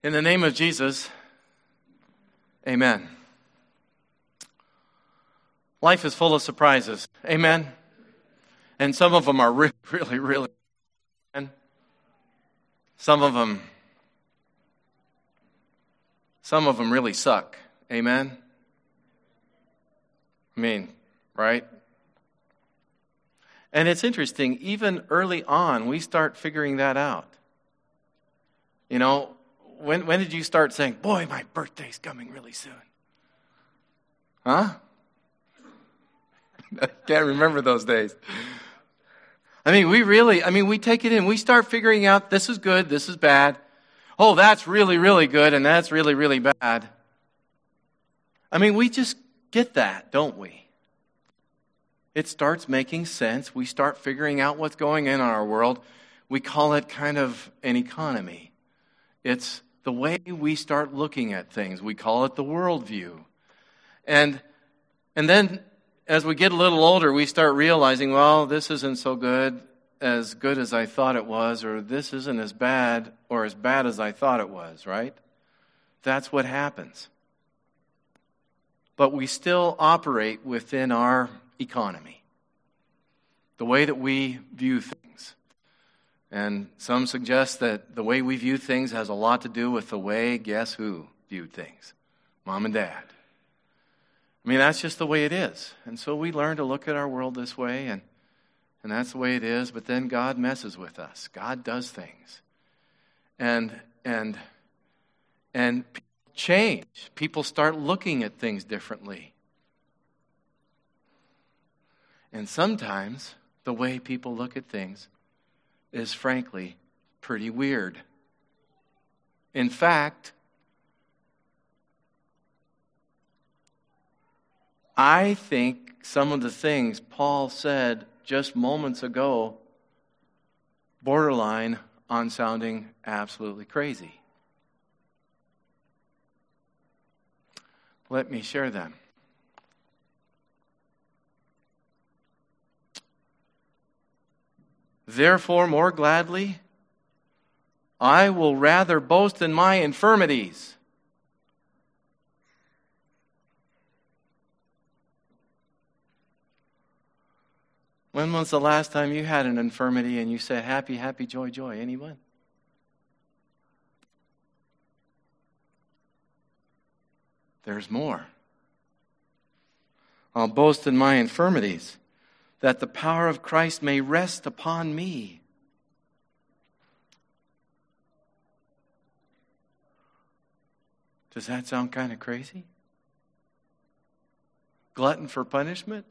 In the name of Jesus, amen. Life is full of surprises, amen. And some of them are really, some of them really suck, amen. I mean, right? And it's interesting, even early on, we start figuring that out. You know, when did you start saying, boy, my birthday's coming really soon? Huh? I can't remember those days. I mean, we take it in. We start figuring out this is good, this is bad. Oh, that's really, really good, and that's really, really bad. I mean, we just get that, don't we? It starts making sense. We start figuring out what's going on in our world. We call it kind of an economy. It's the way we start looking at things. We call it the worldview. And then as we get a little older, we start realizing, well, this isn't so good as I thought it was, or this isn't as bad as I thought it was, right? That's what happens. But we still operate within our economy, the way that we view things. And some suggest that the way we view things has a lot to do with the way, guess who viewed things? Mom and Dad. I mean, that's just the way it is. And so we learn to look at our world this way, and that's the way it is. But then God messes with us. God does things. And people change. People start looking at things differently. And sometimes the way people look at things is frankly pretty weird. In fact, I think some of the things Paul said just moments ago borderline on sounding absolutely crazy. Let me share them. Therefore, more gladly, I will rather boast in my infirmities. When was the last time you had an infirmity and you said, happy, happy, joy, joy? Anyone? There's more. I'll boast in my infirmities, that the power of Christ may rest upon me. Does that sound kind of crazy? Glutton for punishment?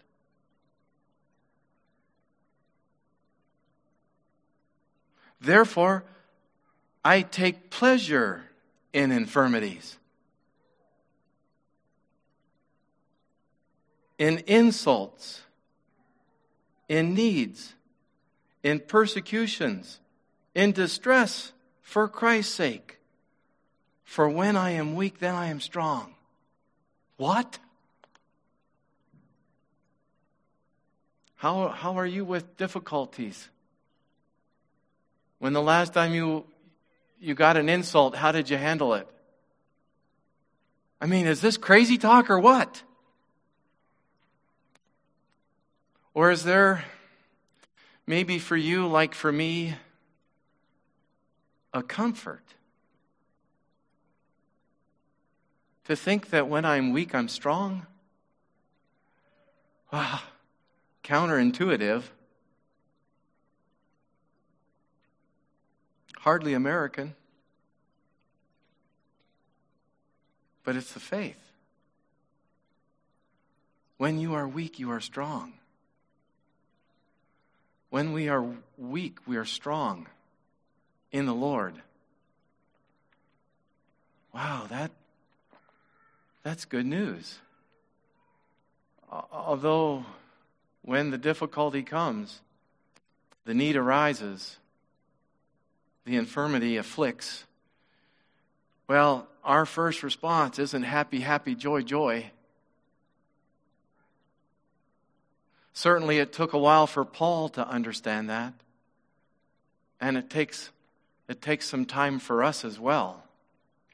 Therefore, I take pleasure in infirmities, in insults, in needs, in persecutions, in distress for Christ's sake. For when I am weak, then I am strong. What? How are you with difficulties? When the last time you got an insult, how did you handle it? I mean, is this crazy talk or what? Or is there, maybe for you, like for me, a comfort to think that when I'm weak, I'm strong? Wow, counterintuitive. Hardly American. But it's the faith. When you are weak, you are strong. When we are weak, we are strong in the Lord. Wow, that's good news. Although when the difficulty comes, the need arises, the infirmity afflicts, well, our first response isn't happy, happy, joy, joy. Certainly it took a while for Paul to understand that. And it takes some time for us as well.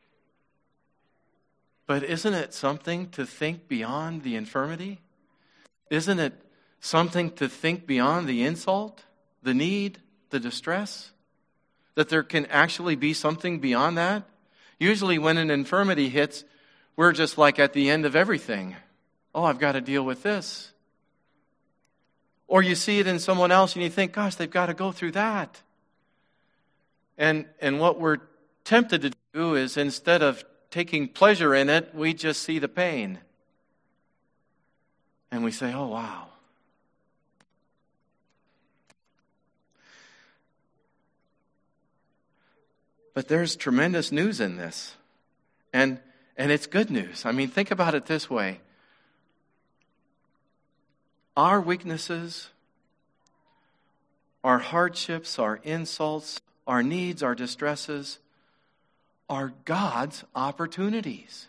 But isn't it something to think beyond the infirmity? Isn't it something to think beyond the insult, the need, the distress? That there can actually be something beyond that? Usually when an infirmity hits, we're just like at the end of everything. Oh, I've got to deal with this. Or you see it in someone else and you think, gosh, they've got to go through that. And what we're tempted to do is, instead of taking pleasure in it, we just see the pain. And we say, oh, wow. But there's tremendous news in this. And it's good news. I mean, think about it this way. Our weaknesses, our hardships, our insults, our needs, our distresses are God's opportunities.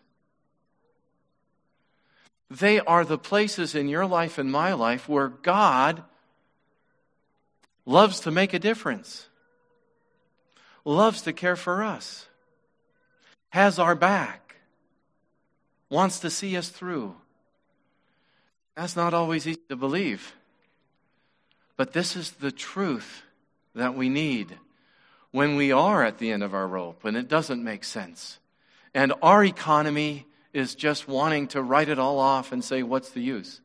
They are the places in your life and my life where God loves to make a difference, loves to care for us, has our back, wants to see us through. That's not always easy to believe. But this is the truth that we need when we are at the end of our rope, when it doesn't make sense. And our economy is just wanting to write it all off and say, what's the use?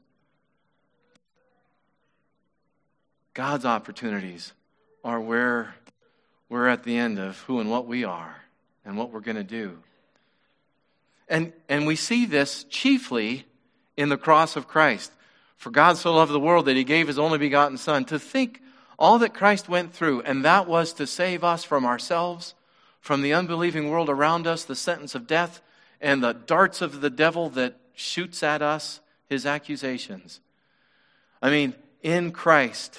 God's opportunities are where we're at the end of who and what we are and what we're going to do. And we see this chiefly in the cross of Christ. For God so loved the world that he gave his only begotten Son. To think all that Christ went through, and that was to save us from ourselves, from the unbelieving world around us, the sentence of death, and the darts of the devil that shoots at us, his accusations. I mean, in Christ,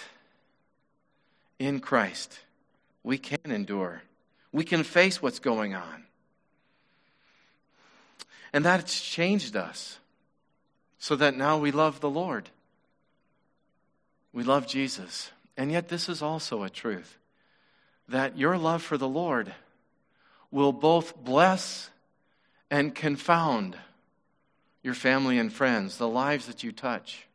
we can endure. We can face what's going on. And that's changed us so that now we love the Lord. We love Jesus. And yet this is also a truth, that your love for the Lord will both bless and confound your family and friends, the lives that you touch.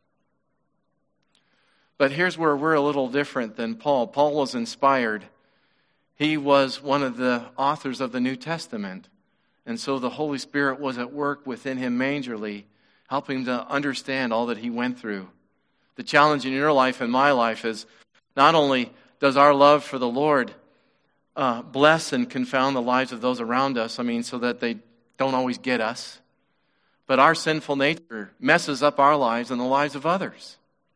But here's where we're a little different than Paul. Paul was inspired. He was one of the authors of the New Testament. And so the Holy Spirit was at work within him majorly, helping him to understand all that he went through. The challenge in your life and my life is not only does our love for the Lord bless and confound the lives of those around us, so that they don't always get us, but our sinful nature messes up our lives and the lives of others.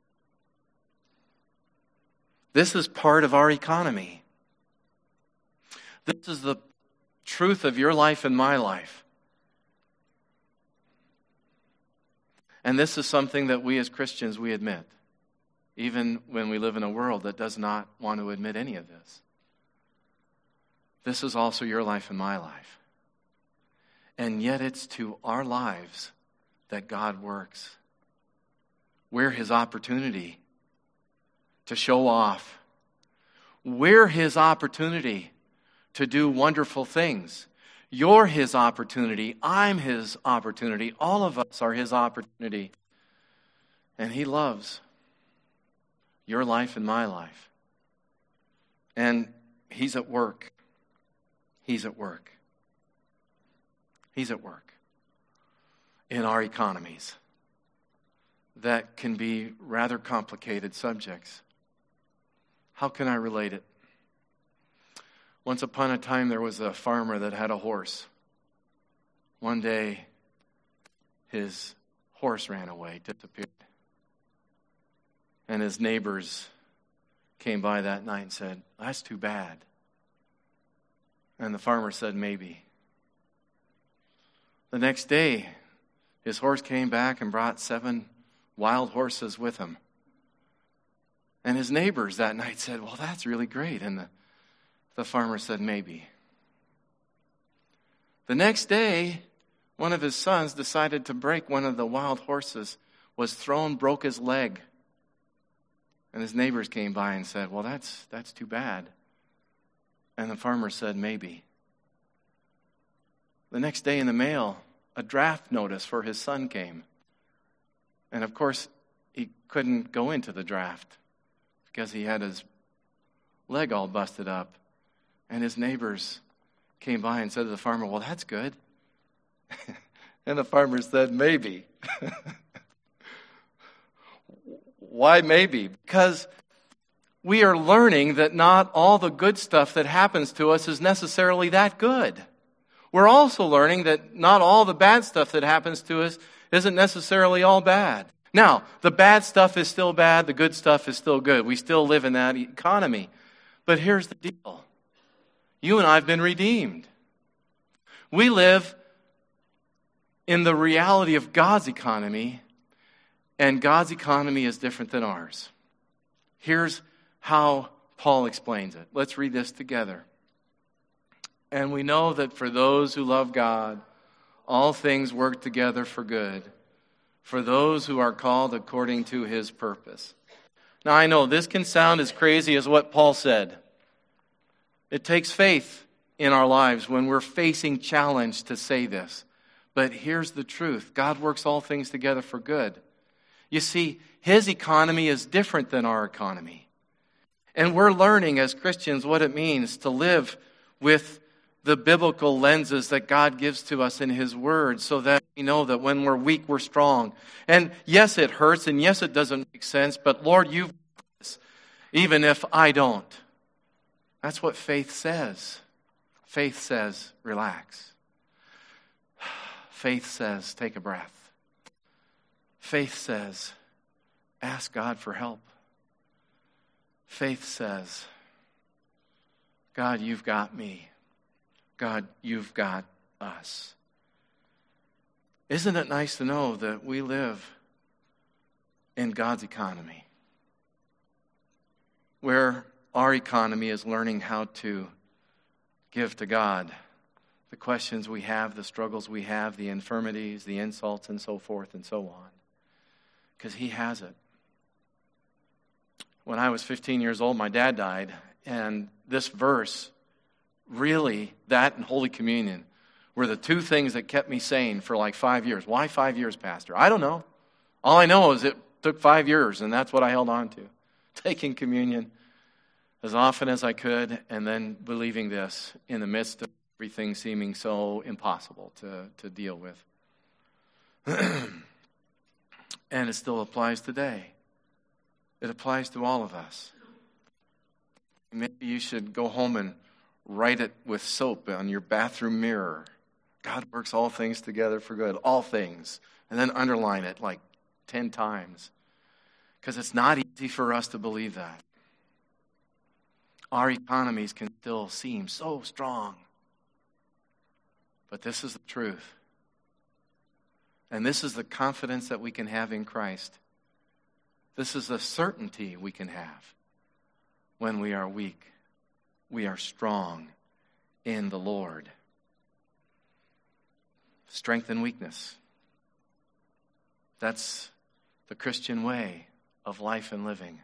This is part of our economy. This is the truth of your life and my life. And this is something that we as Christians, we admit, even when we live in a world that does not want to admit any of this. This is also your life and my life. And yet it's to our lives that God works. We're his opportunity to show off. We're his opportunity to do wonderful things. You're his opportunity. I'm his opportunity. All of us are his opportunity. And he loves your life and my life. And he's at work. He's at work. He's at work in our economies that can be rather complicated subjects. How can I relate it? Once upon a time, there was a farmer that had a horse. One day, his horse ran away, disappeared. And his neighbors came by that night and said, "That's too bad." And the farmer said, "Maybe." The next day, his horse came back and brought 7 wild horses with him. And his neighbors that night said, "Well, that's really great." And the farmer said, "Maybe." The next day, one of his sons decided to break one of the wild horses, was thrown, broke his leg. And his neighbors came by and said, "Well, that's too bad." And the farmer said, "Maybe." The next day in the mail, a draft notice for his son came. And of course, he couldn't go into the draft because he had his leg all busted up. And his neighbors came by and said to the farmer, well, that's good. And the farmer said, maybe. Why maybe? Because we are learning that not all the good stuff that happens to us is necessarily that good. We're also learning that not all the bad stuff that happens to us isn't necessarily all bad. Now, the bad stuff is still bad, the good stuff is still good. We still live in that economy. But here's the deal. You and I have been redeemed. We live in the reality of God's economy, and God's economy is different than ours. Here's how Paul explains it. Let's read this together. And we know that for those who love God, all things work together for good, for those who are called according to his purpose. Now I know this can sound as crazy as what Paul said. It takes faith in our lives when we're facing challenge to say this. But here's the truth. God works all things together for good. You see, his economy is different than our economy. And we're learning as Christians what it means to live with the biblical lenses that God gives to us in his word so that we know that when we're weak, we're strong. And yes, it hurts, and yes, it doesn't make sense, but Lord, you've got this, even if I don't. That's what faith says. Faith says, relax. Faith says, take a breath. Faith says, ask God for help. Faith says, God, you've got me. God, you've got us. Isn't it nice to know that we live in God's economy, where our economy is learning how to give to God the questions we have, the struggles we have, the infirmities, the insults, and so forth and so on. Because he has it. When I was 15 years old, my dad died, and this verse, really, that and Holy Communion, were the two things that kept me sane for like 5 years. Why 5 years, Pastor? I don't know. All I know is it took 5 years, and that's what I held on to. Taking communion as often as I could, and then believing this in the midst of everything seeming so impossible to deal with. And it still applies today. It applies to all of us. Maybe you should go home and write it with soap on your bathroom mirror. God works all things together for good. All things. And then underline it like 10 times. Because it's not easy for us to believe that. Our economies can still seem so strong. But this is the truth. And this is the confidence that we can have in Christ. This is the certainty we can have. When we are weak, we are strong in the Lord. Strength and weakness. That's the Christian way of life and living.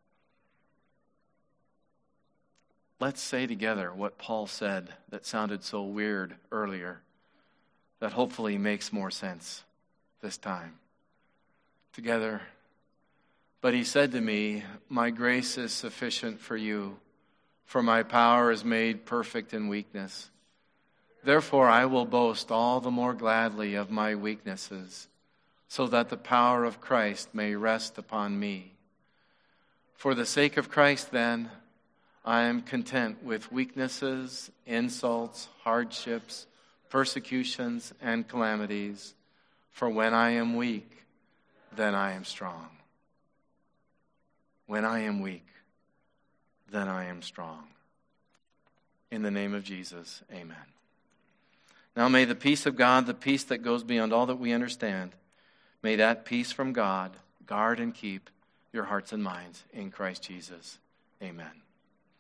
Let's say together what Paul said that sounded so weird earlier, that hopefully makes more sense this time. Together. But he said to me, my grace is sufficient for you, for my power is made perfect in weakness. Therefore I will boast all the more gladly of my weaknesses, so that the power of Christ may rest upon me. For the sake of Christ, then, I am content with weaknesses, insults, hardships, persecutions, and calamities. For when I am weak, then I am strong. When I am weak, then I am strong. In the name of Jesus, amen. Now may the peace of God, the peace that goes beyond all that we understand, may that peace from God guard and keep your hearts and minds in Christ Jesus. Amen.